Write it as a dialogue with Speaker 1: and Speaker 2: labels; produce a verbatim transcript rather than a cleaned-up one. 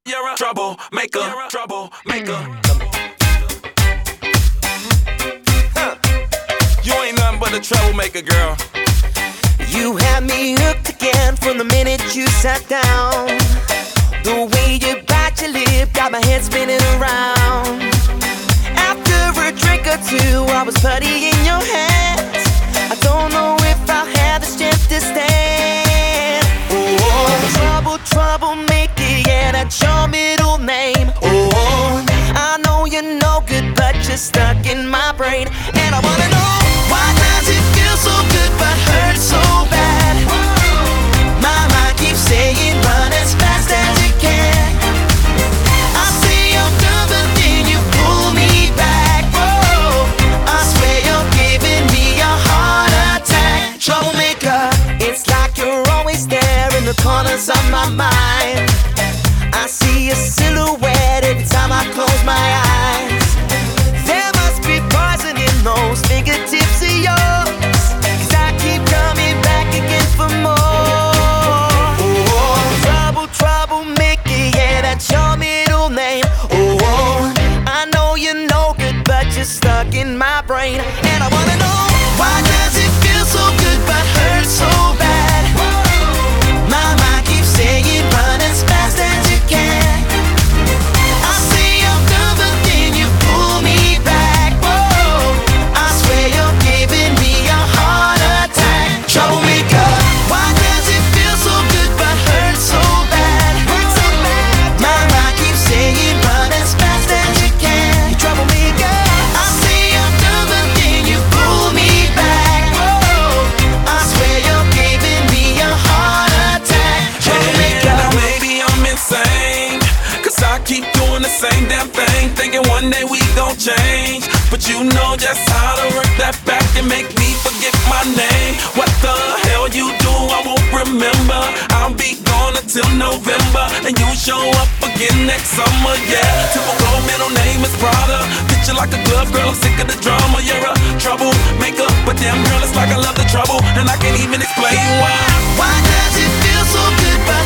Speaker 1: You're a troublemaker, troublemaker. Huh. You ain't nothing but a troublemaker, girl.
Speaker 2: You had me hooked again from the minute you sat down. The way you bite your lip got my head spinning around. After a drink or two, I was putty in your hands. I don't know if I'll have the strength to stand. Oh, trouble, troublemaker, yeah, that's your middle name. Oh, I know you're no good, but you're stuck in my brain. And I wanna know, why does it feel so good but hurt so bad? My mind keeps saying run as fast as you can. I say I'm done, but then you pull me back. Whoa, I swear you're giving me a heart attack. Troublemaker, it's like you're always there in the corners of my mind. I see a silhouette every time I close my eyes. There must be poison in those fingertips of yours, 'cause I keep coming back again for more. Oh, trouble, troublemaker, yeah, that's your middle name. Oh, I know you're no good, but you're stuck in my brain. And I wanna know, why does it feel so good but hurt so bad? My mind keeps saying run as fast as you can. I say I'm done, but then you pull me back. Whoa, I swear you're giving me a heart attack. Troublemaker, why does it feel so good but hurt so bad? My mind keeps saying run as fast as you can. You troublemaker, I say I'm done, but then you pull me back. Whoa, I swear you're giving me a heart attack. Troublemaker.
Speaker 1: Yeah, maybe I'm insane, 'cause I keep doing the same damn thing, thinking one day we gon' change. But you know just how to work that back and make me forget my name. What the hell you do, I won't remember. I'll be gone until November, and you show up again next summer, yeah. Typical middle name is Prada. Picture like a glove, girl, I'm sick of the drama. You're a troublemaker, but damn girl, it's like I love the trouble, and I can't even explain why.
Speaker 2: Why does it feel so good but